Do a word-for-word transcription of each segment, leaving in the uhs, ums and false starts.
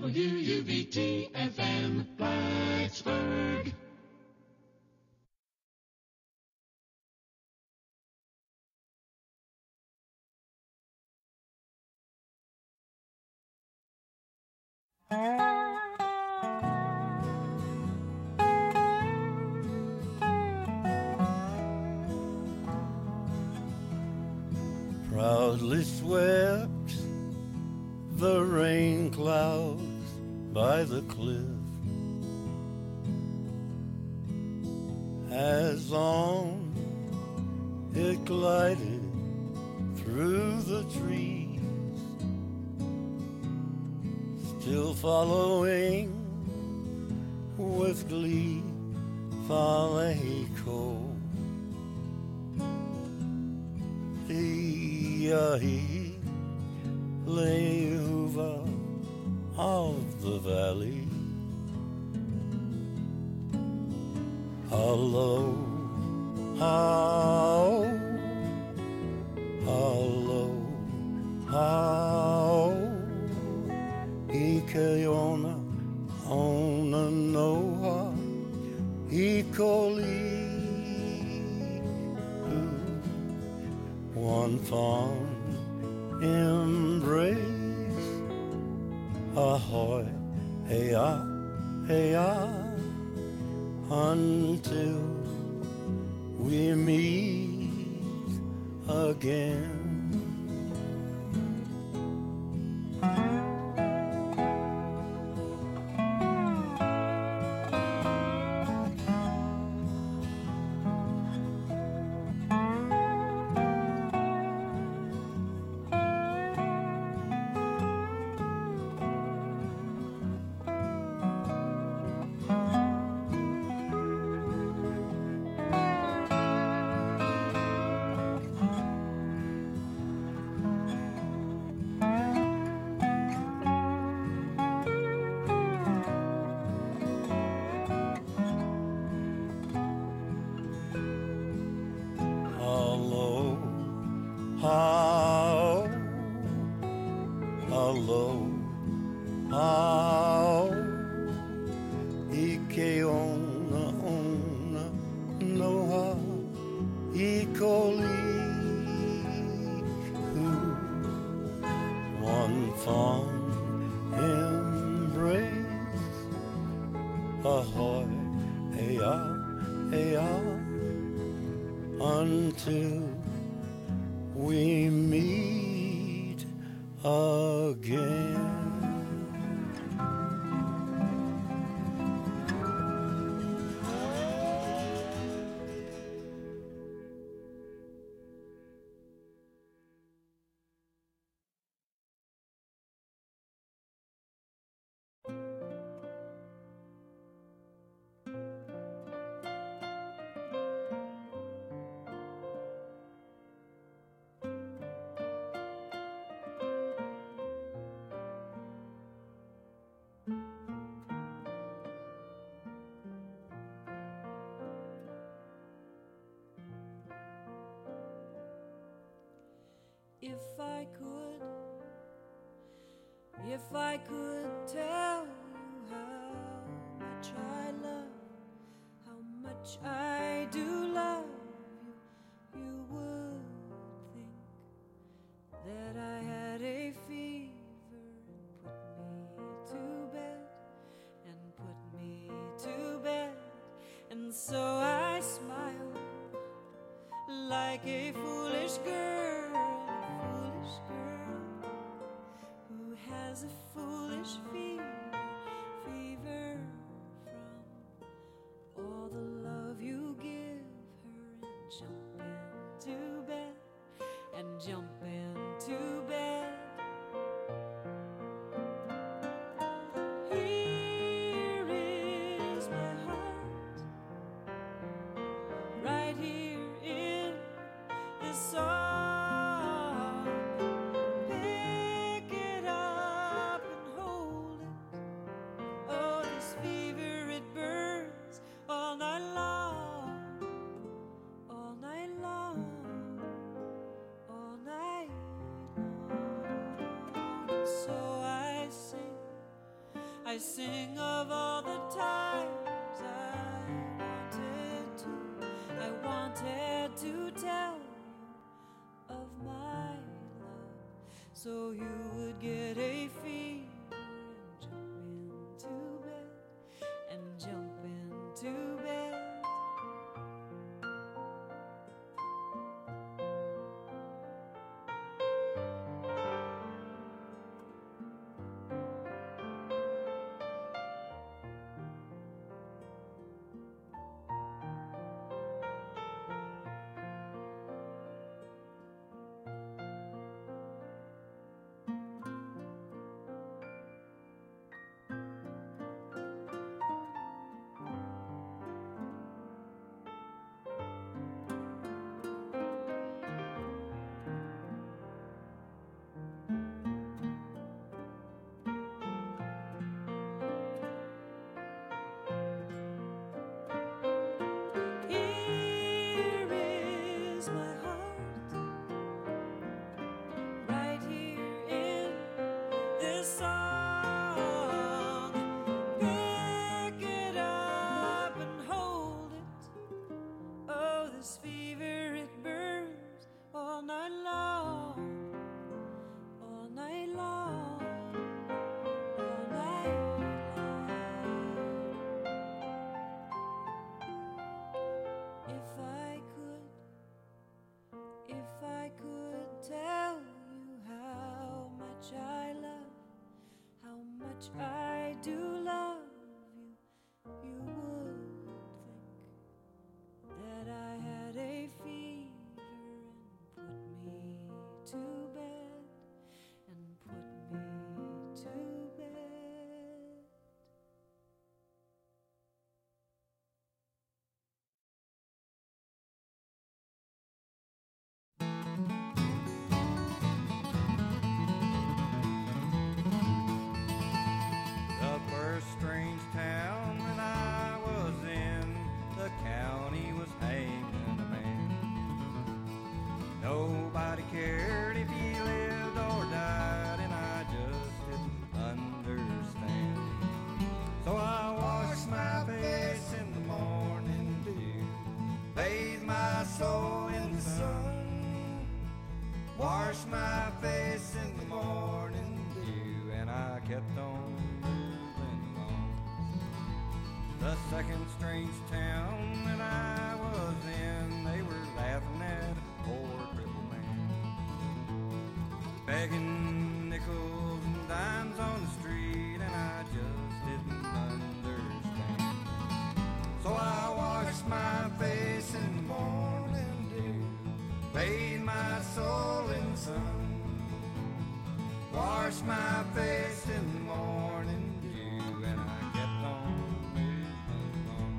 W U B T F M, Plattsburgh. Proudly swept the rain clouds by the cliff, as on it glided through the trees, still following with glee Faleco. He lay hoover of the valley. Hello, how, hello, how, Ikeona, ona noa, Ikoli. One fond embrace, ahoy, hey ah, hey ah, until we meet again. How, hello, how, Ikeona, ona, noa, Ikoli, one fond embrace, ahoy, hey ah, hey ah, until we meet again. If I could, if I could tell you how much I love, how much I do love you, you would think that I had a fever and put me to bed, and put me to bed, and so I smile like a foolish girl. Has a foolish fever, fever from all the love you give her, and jump into bed, and jump into bed. Here is my heart, right here in this song. I sing of all the times I wanted to, I wanted to tell you of my love, so you would get a fever and jump into bed, and jump into bed. I do love you, you would think that I had a fever and put me to bed, and put me to bed. The first strange town that I was in, the county was hanging a man. Nobody cared if he lived or died, and I just didn't understand. So I washed my face in the morning dew, bathed my soul in the sun, washed my face in the morning dew, and I kept on moving along. The second strange town that I was in, they were laughing at a poor crippled man, begging nickels and dimes on the street, and I just didn't understand. So I washed my face in the morning dew, bathed my soul in the sun, washed my face in the morning dew, and I kept on moving along.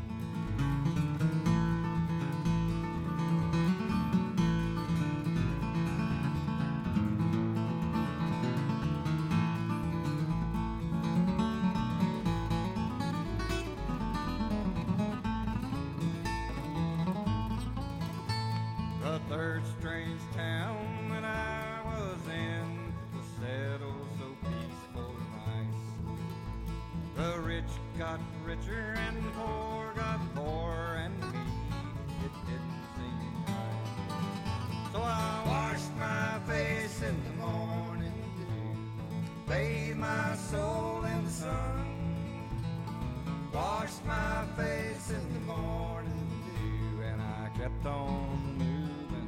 The third strange town that I was in was settled so peaceful and nice. The rich got richer and the poor got poorer, and me, it didn't seem right. So I washed my face in the morning dew, bathed my soul in the sun, washed my face in the morning dew, and I kept on moving.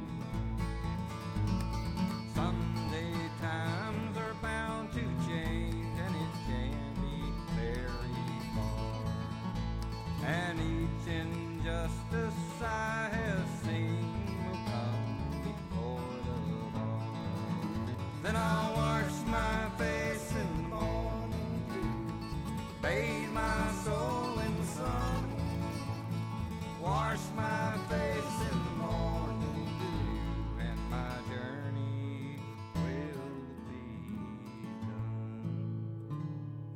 Someday times are bound to change, and it can't be very far, and each injustice I have seen will come before the bar. Then I'll wash my face in the morning dew, bathe my soul in the sun, wash my face in the morning dew, and my journey will be done.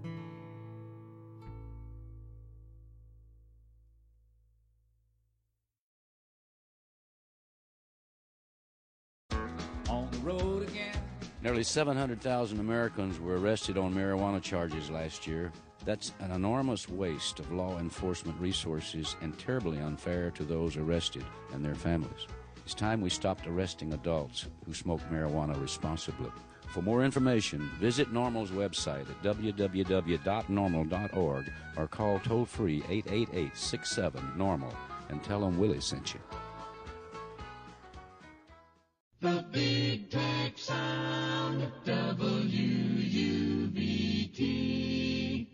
On the road again. Nearly seven hundred thousand Americans were arrested on marijuana charges last year. That's an enormous waste of law enforcement resources and terribly unfair to those arrested and their families. It's time we stopped arresting adults who smoke marijuana responsibly. For more information, visit NORML's website at w w w dot normal dot org or call toll-free eight eight eight, six seven, normal and tell them Willie sent you. The Big Tech Sound, W U B T.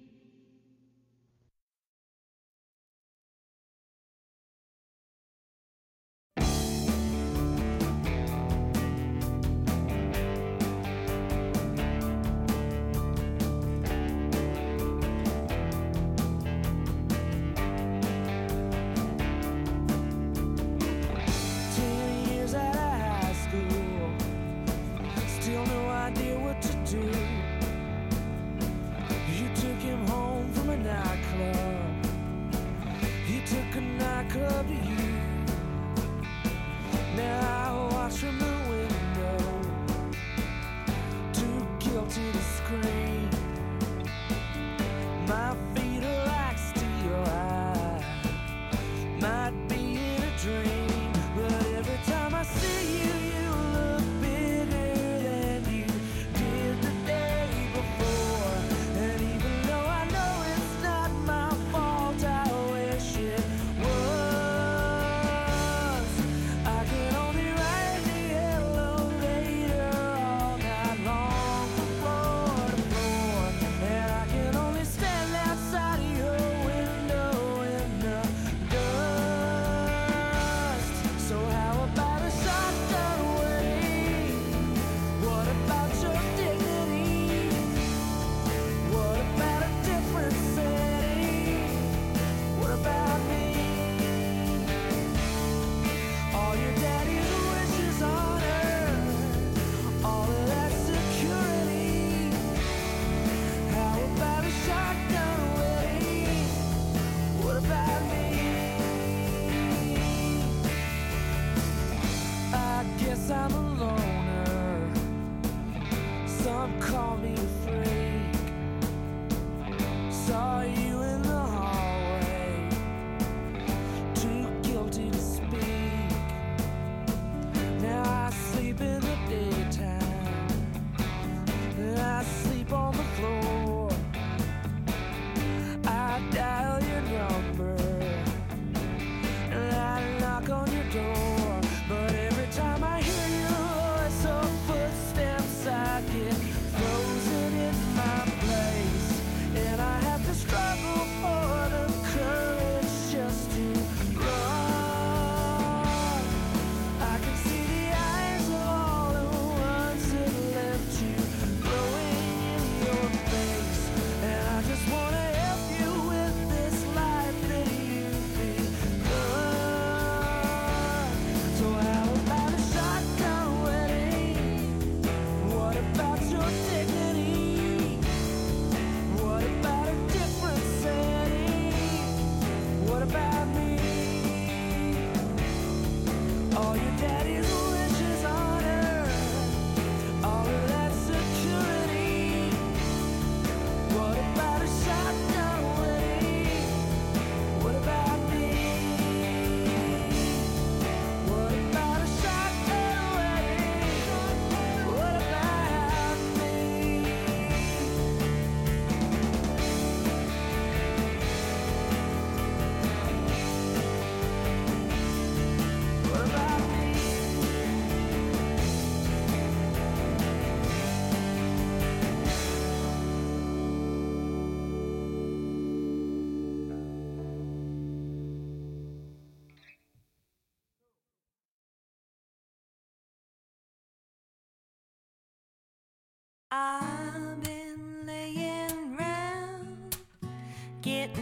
I've been laying round, getting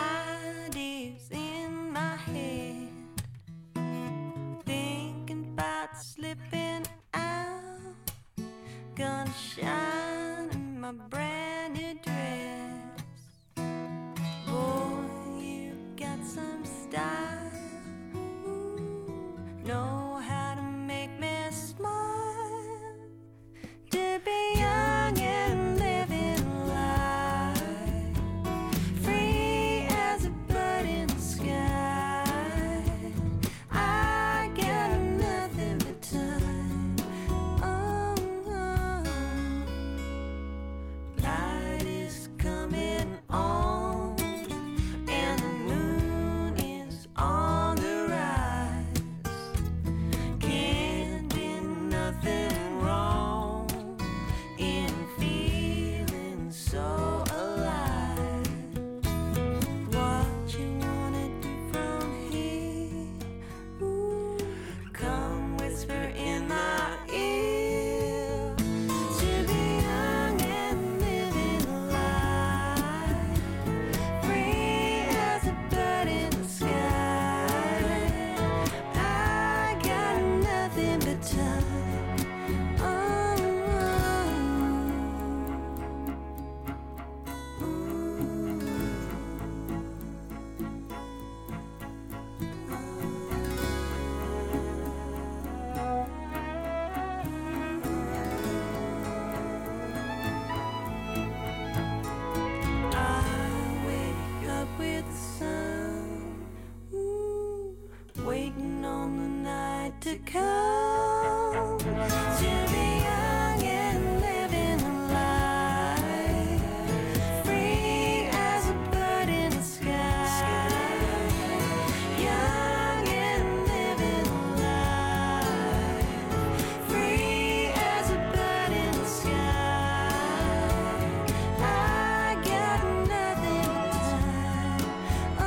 ideas in my head, thinking about slipping out, gonna shine in my brand new dress. Boy, you got some style, know how to make me smile. To be young get to come to be young and living life, free as a bird in the sky, young and living life, free as a bird in the sky. I got nothing but time. Oh,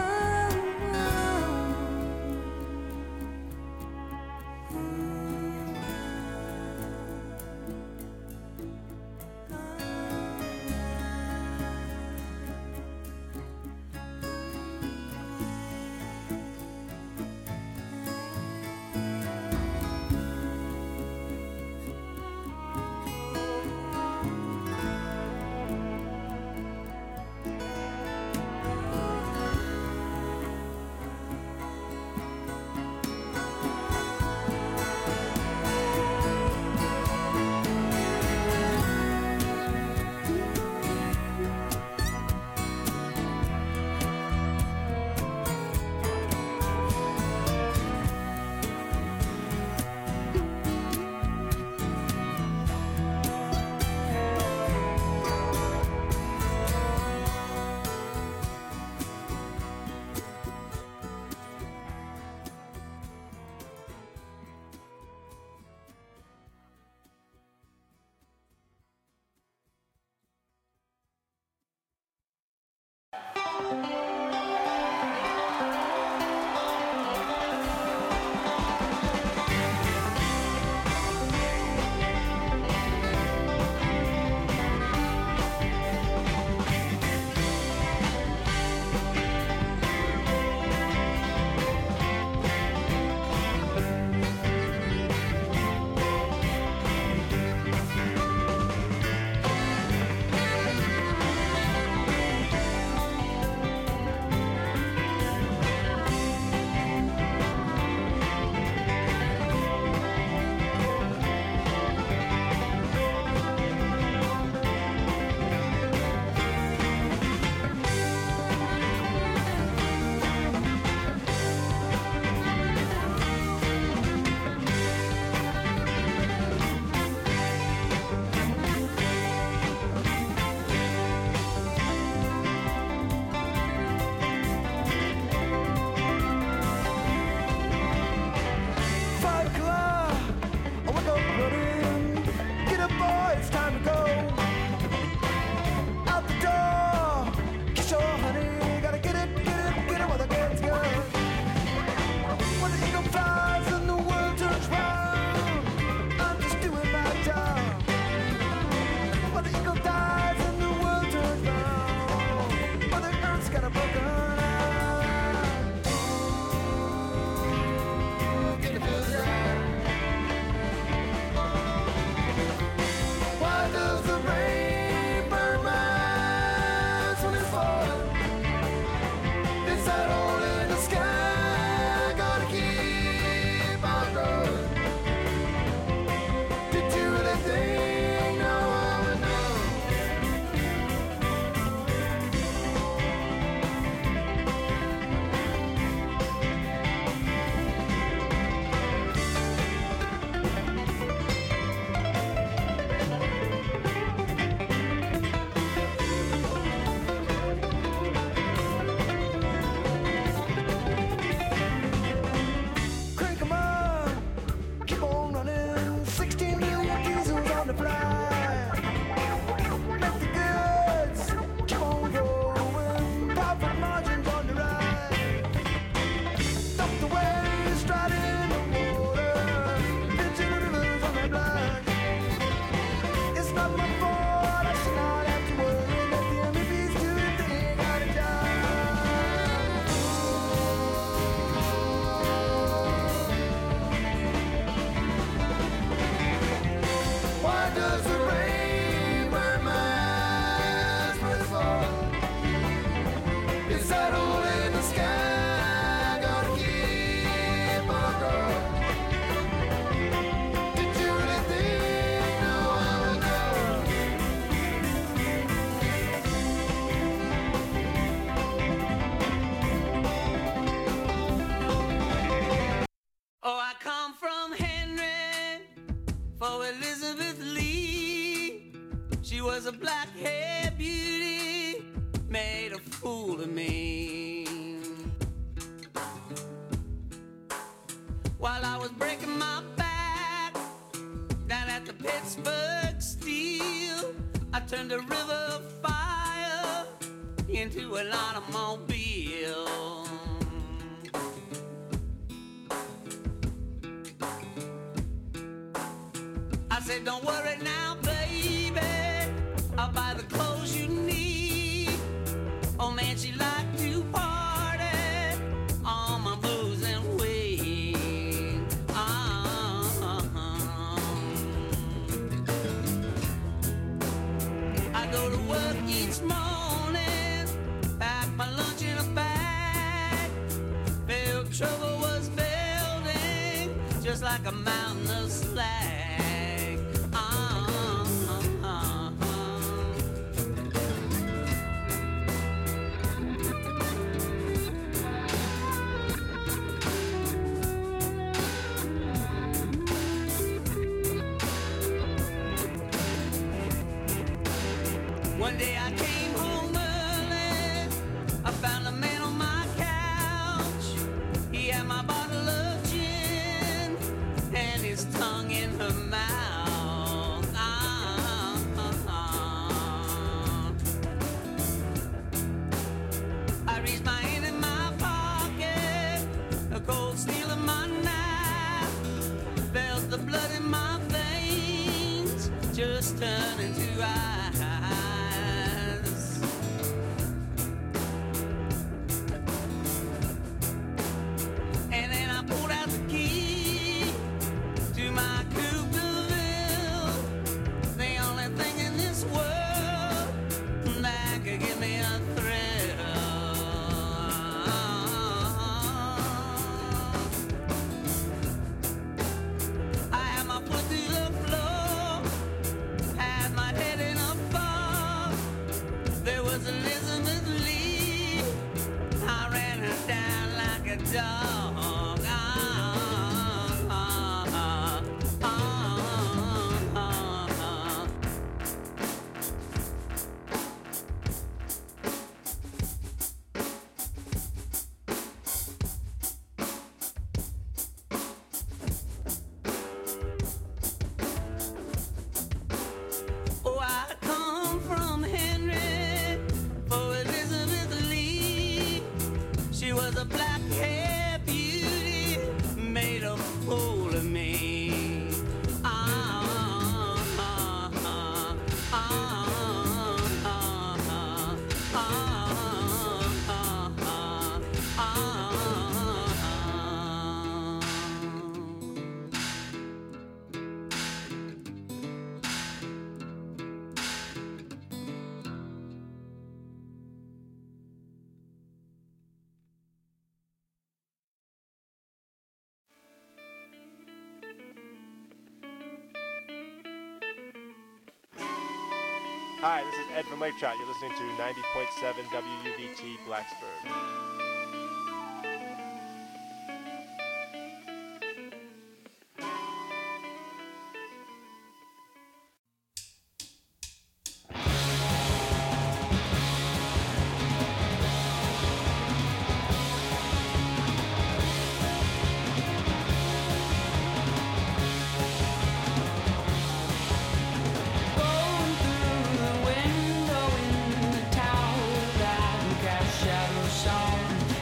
Does the for Elizabeth Lee. She was a black-haired beauty, made a fool of me. While I was breaking my back down at the Pittsburgh Steel, I turned a river of fire into an automobile. I said, don't worry now, baby, I'll buy the clothes you need. Oh man, she liked to party on my booze and weed. Uh-huh. I go to work each morning, pack my lunch in a bag. Felt trouble was building, just like a mountain of slag. One day I came home early, I found a man on my couch. He had my bottle of gin and his tongue in her mouth. Ah, ah, ah. I reached my hand in my pocket, a cold steel in my knife, felt the blood in my veins just turn into ice. Dog. Ah, ah, ah, ah, ah, ah. Oh, I come from Henry for Elizabeth Lee. She was a black-haired beauty, made a fool of me. Ah, ah, ah, ah, ah, ah, ah, ah, ah. Hi, this is Ed from Lake Trout. You're listening to ninety point seven W U B T Blacksburg. Shadow song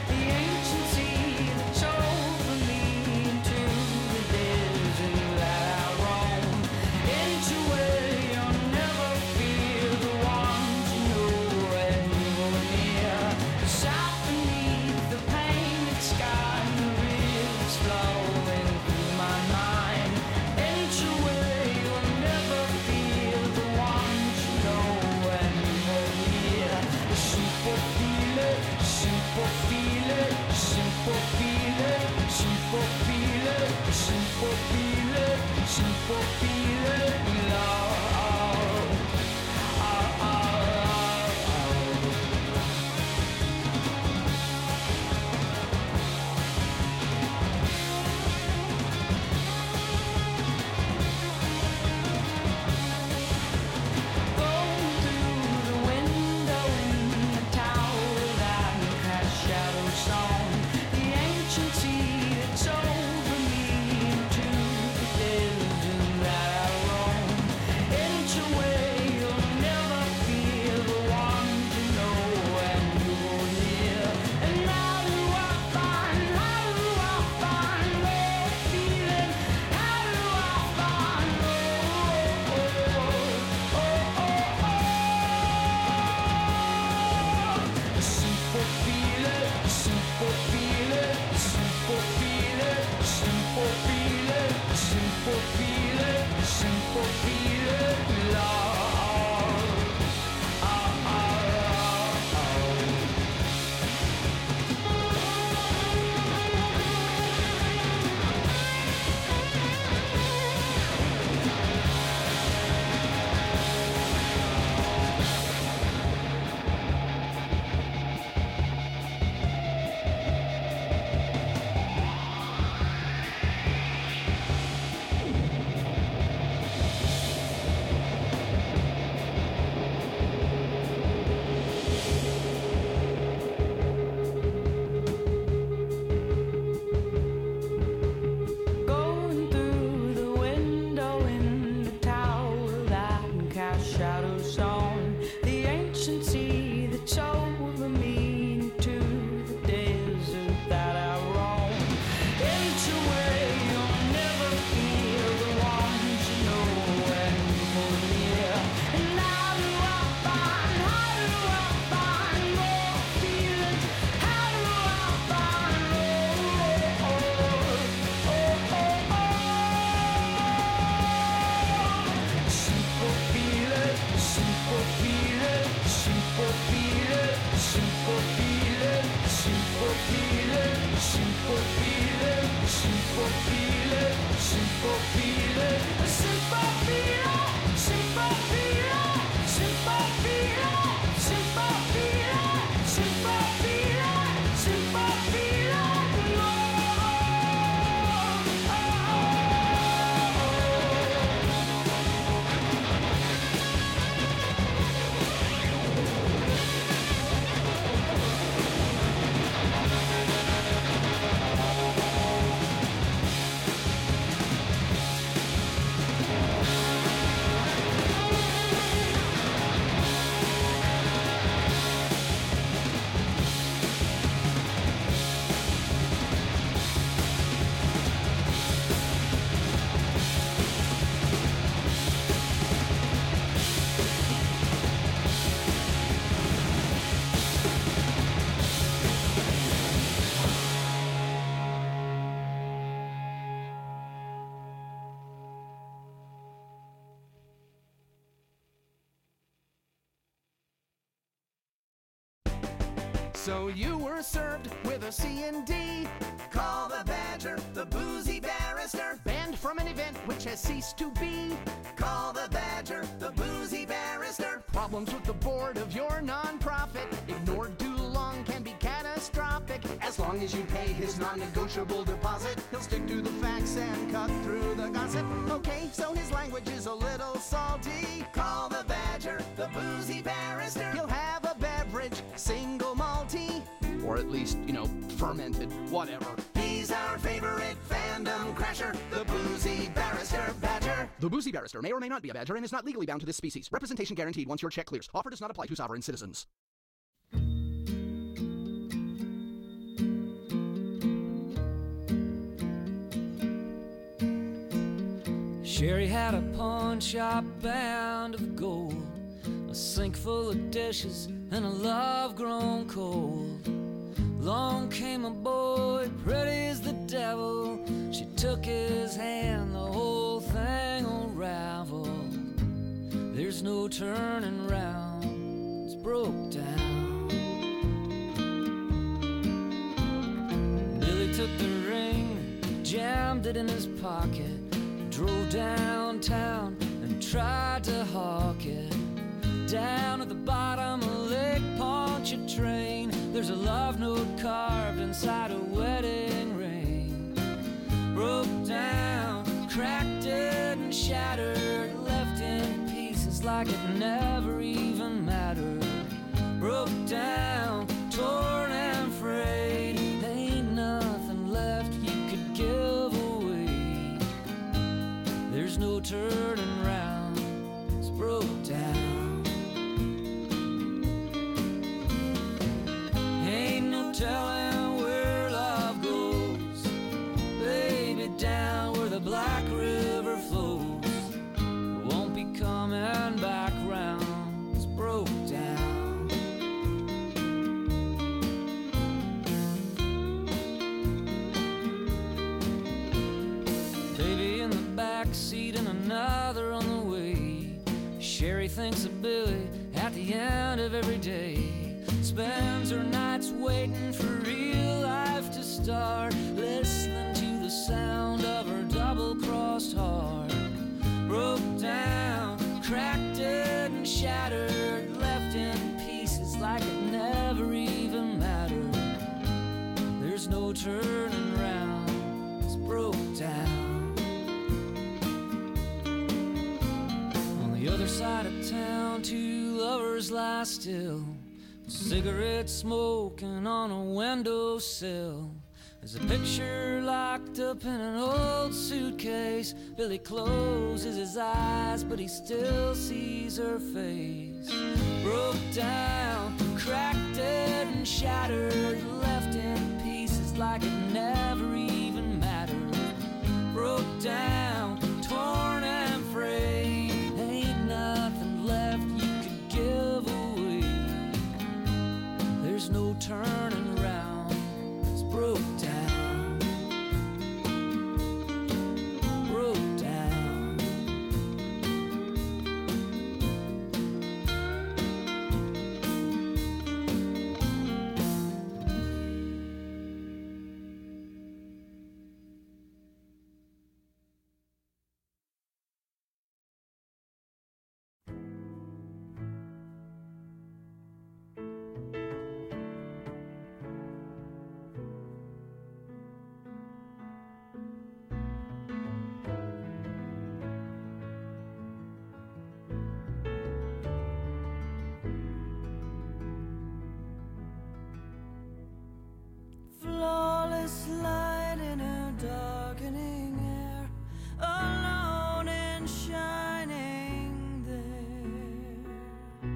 simple feeling love. So you were served with a C and D. Call the Badger, the boozy barrister. Banned from an event which has ceased to be. Call the Badger, the boozy barrister. Problems with the board of your nonprofit, ignored too long, can be catastrophic. As long as you pay his non-negotiable deposit, He'll stick to the facts and cut through the gossip. Okay, so his language is a little salty. Call the Badger, the boozy barrister. He'll have a beverage, single malty, or at least, you know, fermented, whatever. He's our favorite fandom crasher, the boozy barrister badger. The boozy barrister may or may not be a badger and is not legally bound to this species. Representation guaranteed once your check clears. Offer does not apply to sovereign citizens. Sherry had a pawn shop bound of gold, a sink full of dishes, and a love grown cold. Long came a boy, pretty as the devil. She took his hand, the whole thing unraveled. There's no turning round, it's broke down. Billy took the ring, jammed it in his pocket, drove downtown and tried to hawk it. Down at the bottom of Lake Pontchartrain, there's a love note carved inside a wedding ring. Broke down, cracked it and shattered, left in pieces like it never even mattered. Broke down, torn and frayed, ain't nothing left you could give away. There's no turning round, it's broke down. Ain't no telling where love goes, baby, down where the Black River flows. It won't be coming back round, it's broke down. Baby in the back seat and another on Mary thinks of Billy at the end of every day. Spends her nights waiting for real life to start, listening to the sound of her double-crossed heart. Broke down, cracked it and shattered, left in pieces like it never even mattered. There's no turning round, it's broke down. On the other side of town, two lovers lie still, cigarette smoking on a windowsill. There's a picture locked up in an old suitcase. Billy closes his eyes, but he still sees her face. Broke down, cracked it and shattered, left in pieces like it never even mattered. Broke down, torn and frayed, ain't nothing left you could give away. There's no turning around, it's broke down. Broke down. Flawless light in a darkening air, alone and shining there.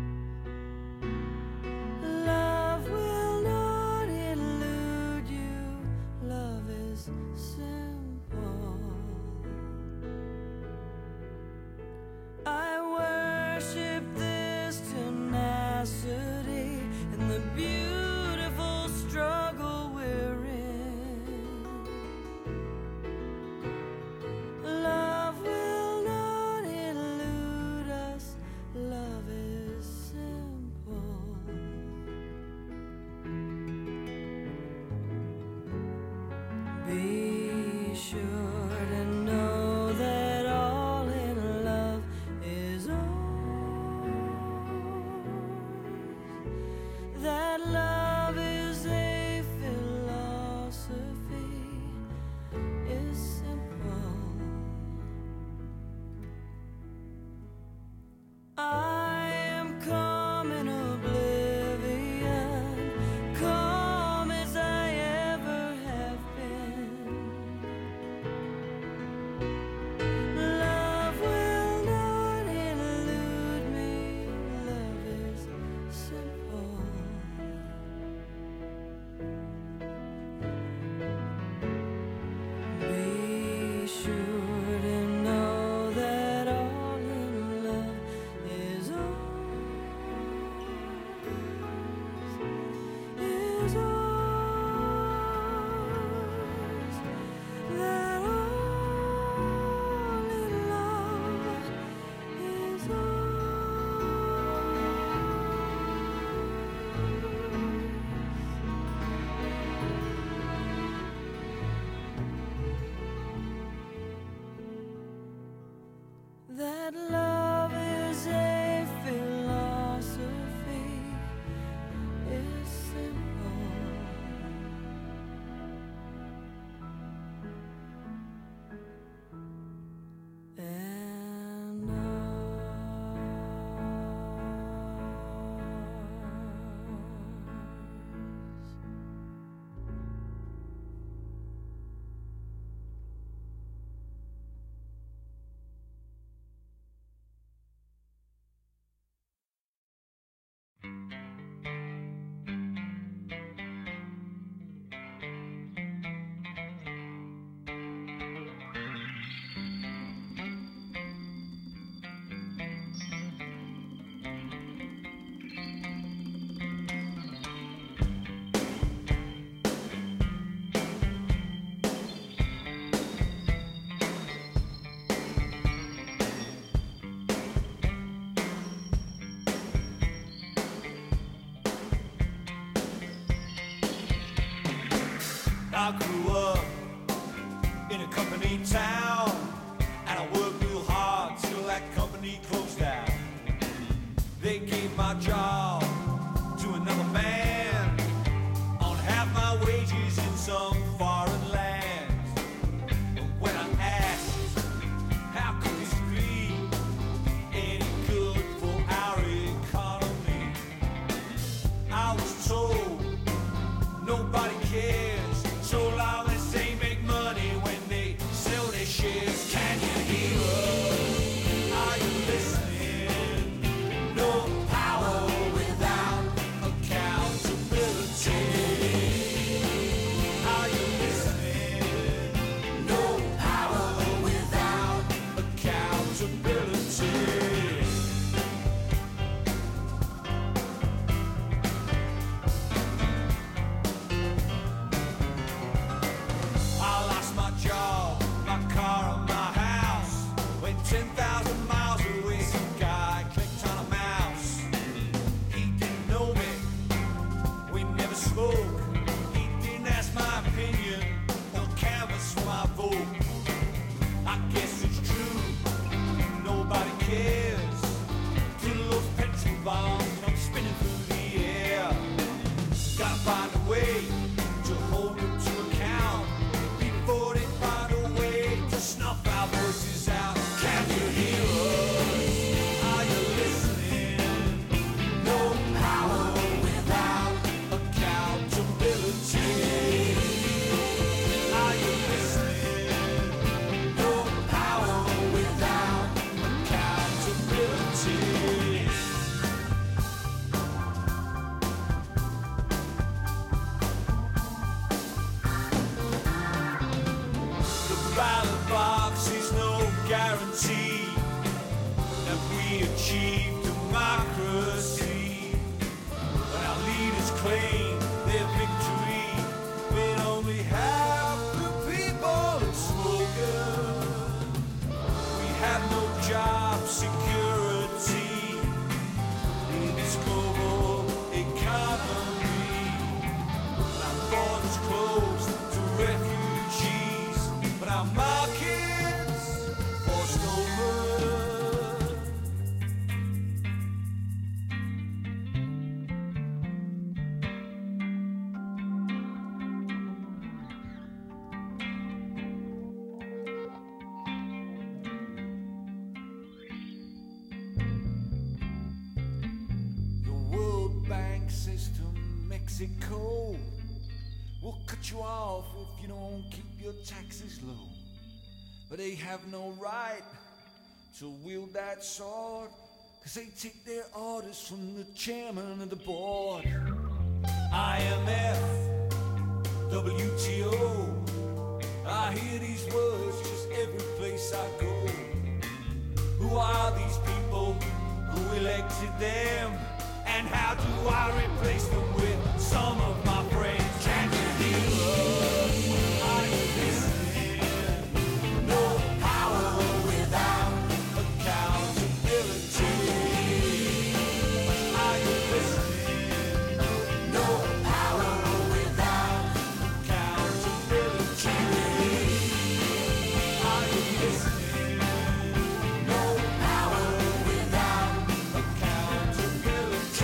Love will not elude you, love is simple. I worship this tenacity and the beautiful struggle we're in. Love will not elude us, love is simple. Be sure to know that all in love is ours, that love is a philosophy, is simple. I am calm in oblivion, calm as I ever have been. Love will not elude me, love is simple. Be sure to know that all in love is ours, is ours, that all in love is ours. company town, and I worked real hard till that company closed down. They gave my job to another man on half my wages in some foreign land. But when I asked, how could this be any good for our economy, I was told nobody cares so long as they make money when they sell their shares. Can you hear us? Are you listening? No power without accountability. Are you listening? No power without accountability. I lost my job, my car and my house. Went ten thousand miles away, some guy clicked on a mouse. He didn't know me, we never spoke. He didn't ask my opinion or canvass for my vote. I guess it's true, nobody cares till those petrol bombs come spinning through the air. Gotta find a way to hold them to account before they find a way to snuff our voices out. Can you hear us? Are you listening? No power without accountability. Are you listening? No power without accountability. The ballot box is no guarantee that we achieve democracy. When our leaders claim their victory, when only half the people have spoken. We have no job security in this global economy. Our borders closed to refugees, but our markets forced over. The World Bank says to Mexico, we'll cut you off if you don't keep your taxes low. But they have no right to wield that sword, cause they take their orders from the chairman of the board. I M F, W T O, I hear these words just every place I go. Who are these people? Who elected them? And how do I replace them with some of my friends? Can you hear us? Are you listening? No power without accountability. Are you listening? No power without accountability. Are you listening? No power without accountability.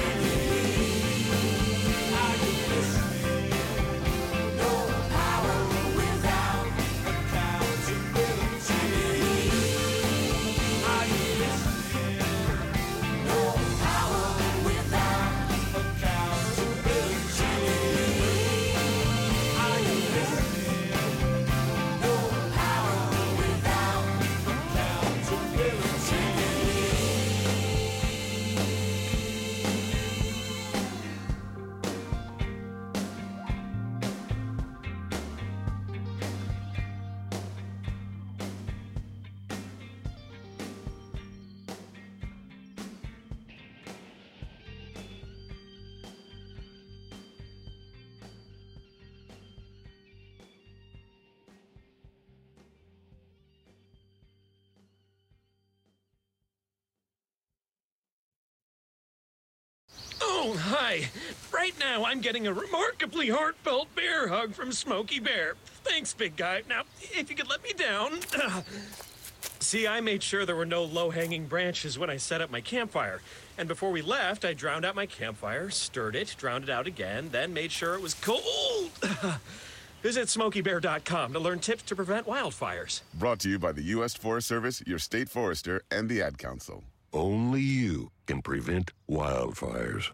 Are you listening? No power without accountability. Are you listening? No power without accountability. Are you listening? No power without accountability. Oh, hi. Right now, I'm getting a remarkably heartfelt bear hug from Smokey Bear. Thanks, big guy. Now, if you could let me down. See, I made sure there were no low-hanging branches when I set up my campfire. And before we left, I drowned out my campfire, stirred it, drowned it out again, then made sure it was cold. Visit Smokey Bear dot com to learn tips to prevent wildfires. Brought to you by the U S Forest Service, your state forester, and the Ad Council. Only you can prevent wildfires.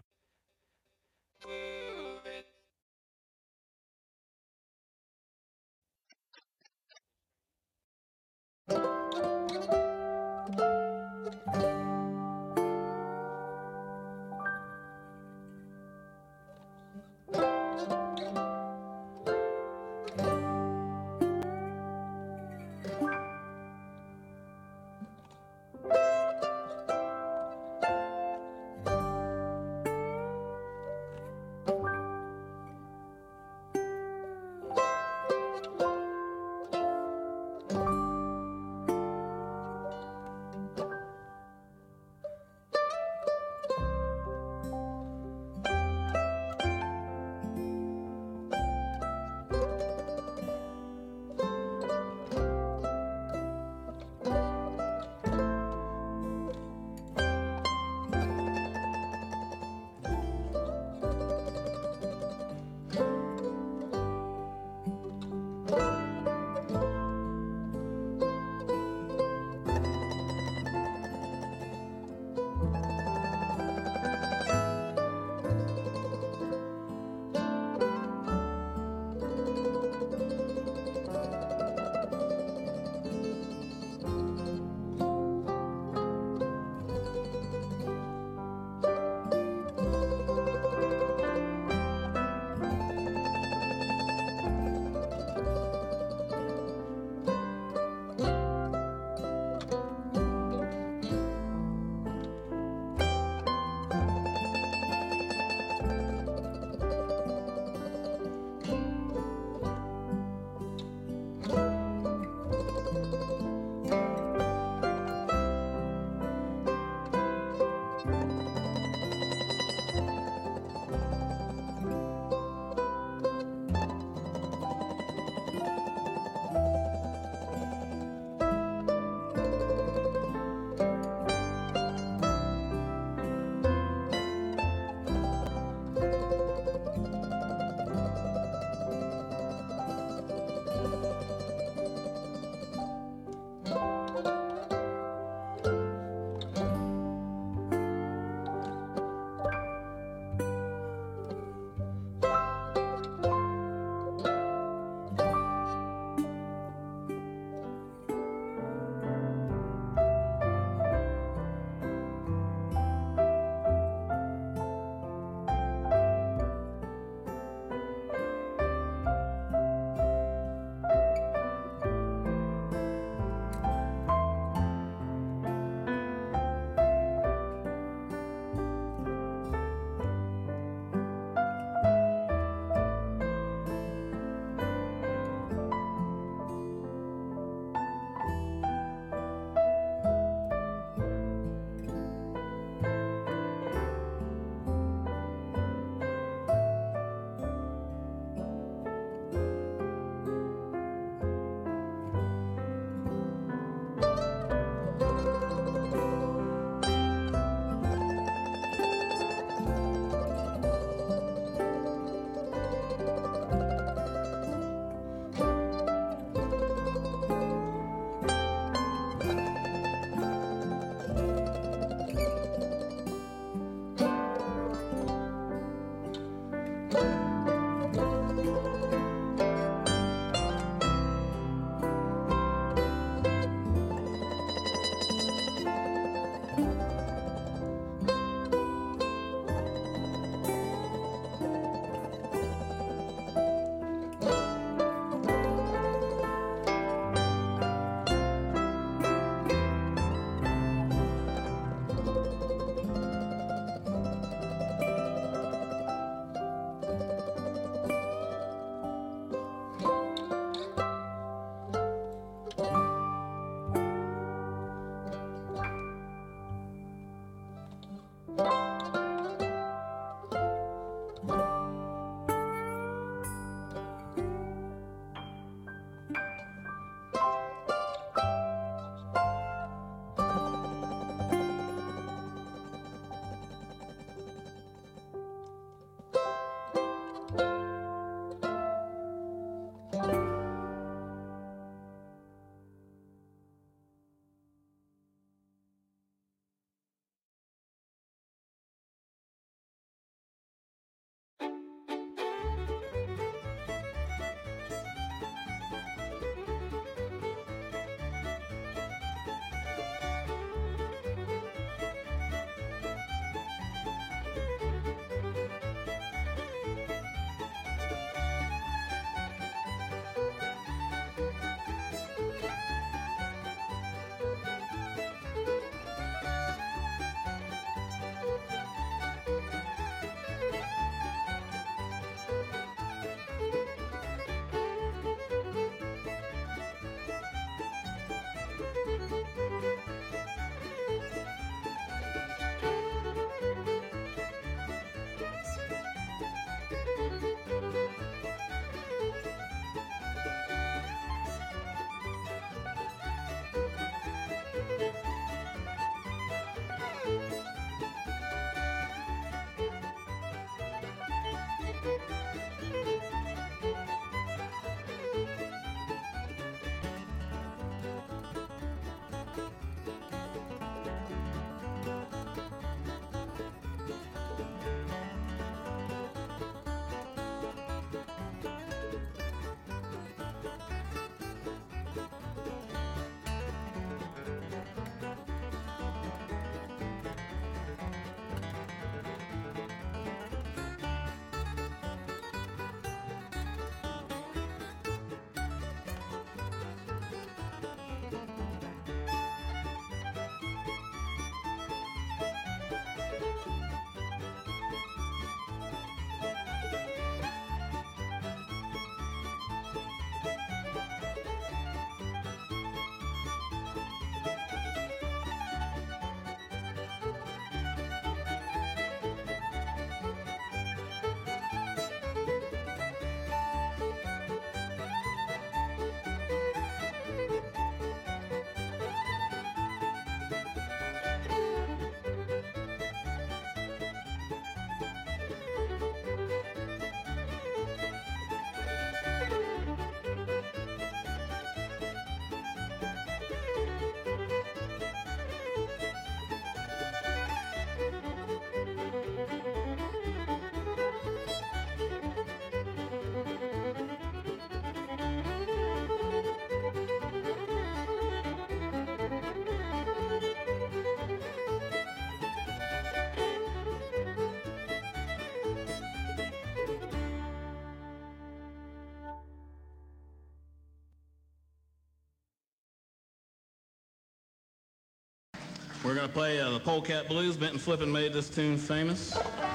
We're going to play uh, the Polecat Blues. Benton Flippin made this tune famous.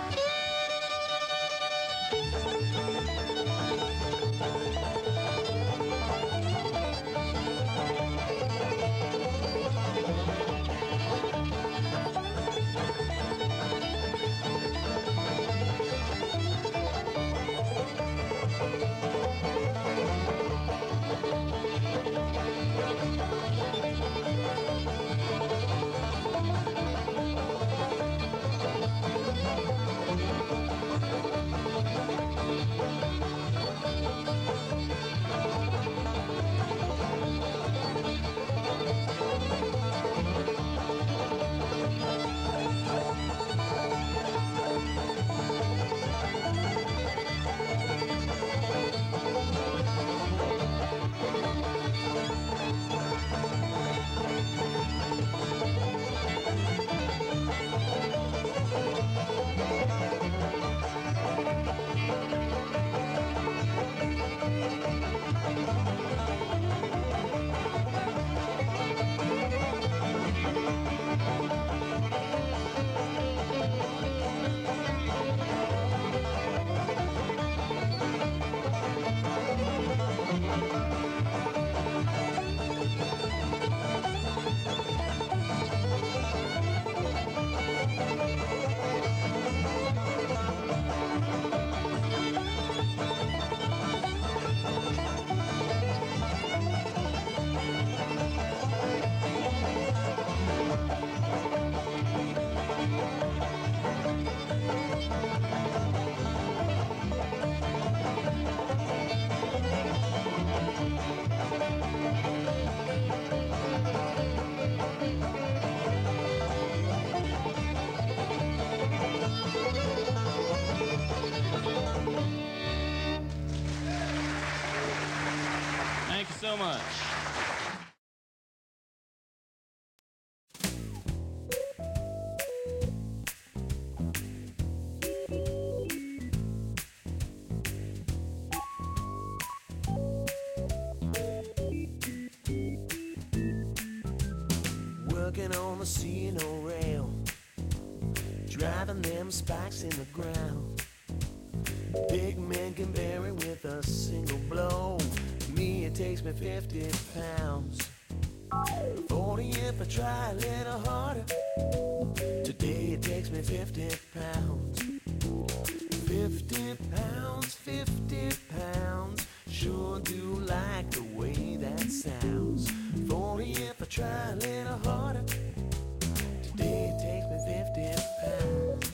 Thank you so much. Working on the C and O rail, driving them spikes in the ground. Big men can bury with a single blow. Me, it takes me fifty pounds. forty if I try a little harder. Today it takes me fifty pounds. fifty pounds, fifty pounds. Sure do like the way that sounds. forty if I try a little harder. Today it takes me fifty pounds.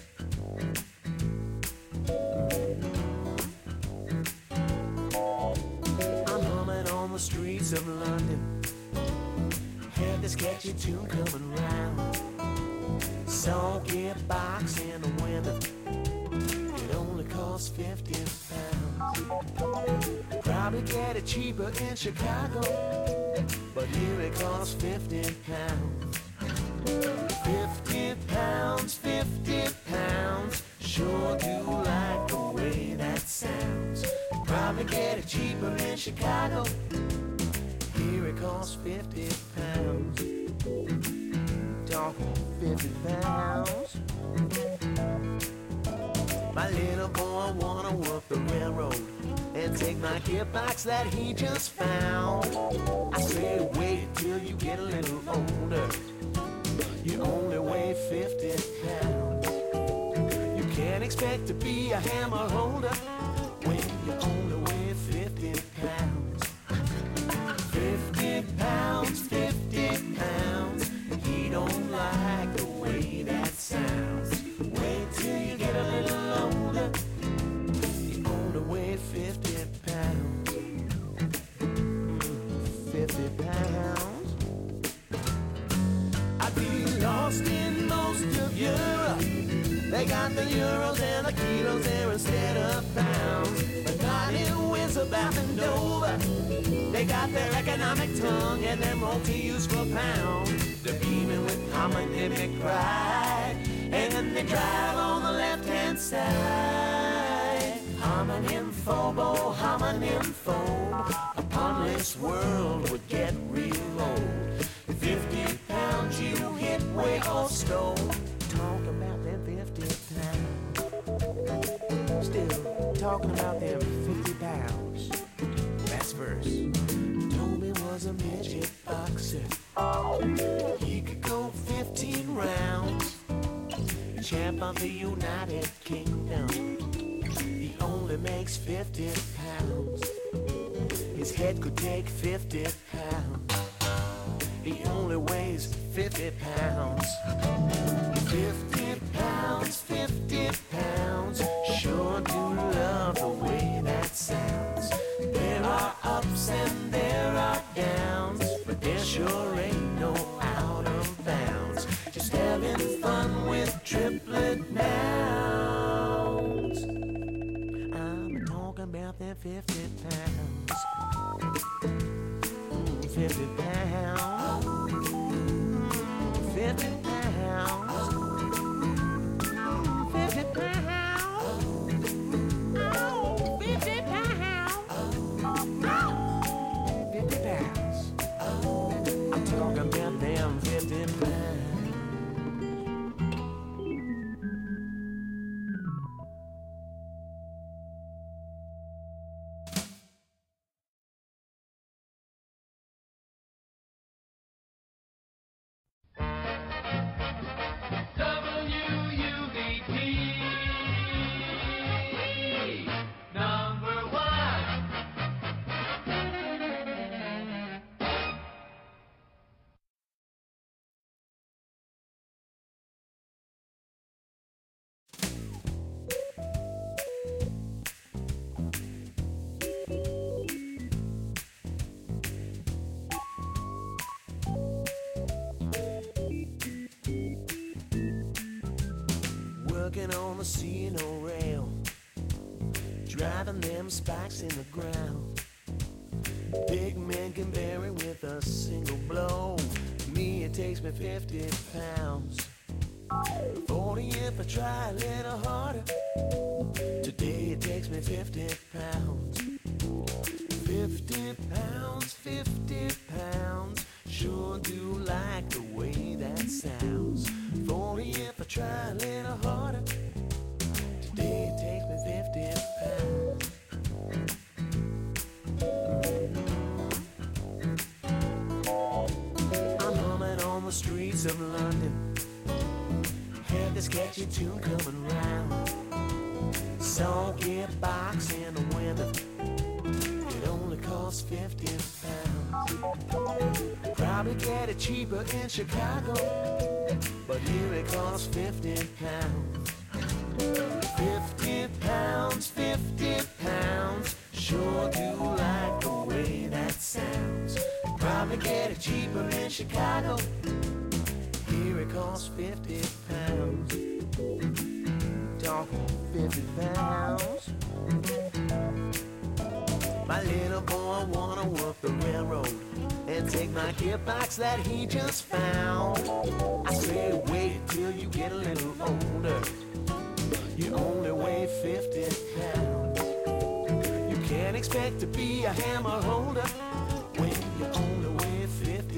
I'm humming on the streets of London. Had this catchy tune coming round. Saw a gearbox in the window. It only costs fifty pounds. Probably get it cheaper in Chicago, but here it costs fifty pounds. fifty pounds, fifty pounds. Sure do like the way that sounds. Probably get it cheaper in Chicago. Here it costs fifty pounds. Talking fifty pounds. My little boy wanna work the railroad and take my gearbox that he just found. I say wait till you get a little older. You only weigh fifty pounds. You can't expect to be a hammer holder when you only weigh fifty pounds. fifty pounds, fifty pounds. He don't like the way that sounds. Wait till you get a little older. You only weigh fifty pounds. fifty pounds. I'd be lost in most of Europe. They got the euros and the kilos there instead of pounds. But not in Windsor, Bath and Dover. They got their economic tongue and their multi-use for pound. They're beaming with homonymic pride, and they drive on the left-hand side. Homonym phobo, homonym phobe. A punless world would get real old. Fifty pounds you hit way talking about them fifty pounds. That's first. Toby was a midget boxer. He could go fifteen rounds. Champ of the United Kingdom. He only makes fifty pounds. His head could take fifty pounds. He only weighs fifty pounds. Fifty pounds, fifty pounds. Sure do love the way that sounds. There are ups and there are downs, but there sure ain't no out of bounds. Just having fun with triplet nouns. I'm talking about that fifty pounds. Mm, fifty pounds. Mm, fifty pounds. Mm, fifty pounds. Oh, fifty pounds. Oh, fifty pounds. I'm talking about them fifty pounds. Working on the C N O rail, driving them spikes in the ground. Big men can bury with a single blow. Me, it takes me fifty pounds. forty if I try a little harder. Today it takes me fifty pounds. fifty pounds, fifty pounds. Sure do like the way that sounds. forty if I try a little harder. Today it takes me fifty pounds. I'm humming on the streets of London. Had this catchy tune coming round. Saw gearbox in the window. It only costs fifty pounds. Probably get it cheaper in Chicago, but here it costs fifty pounds. Fifty pounds, fifty pounds. Sure do like the way that sounds. Probably get it cheaper in Chicago. Here it costs fifty pounds. Talking fifty pounds. My little boy wanna work the railroad and take my gearbox that he just found. I say wait till you get a little older. You only weigh fifty pounds. You can't expect to be a hammer holder when you only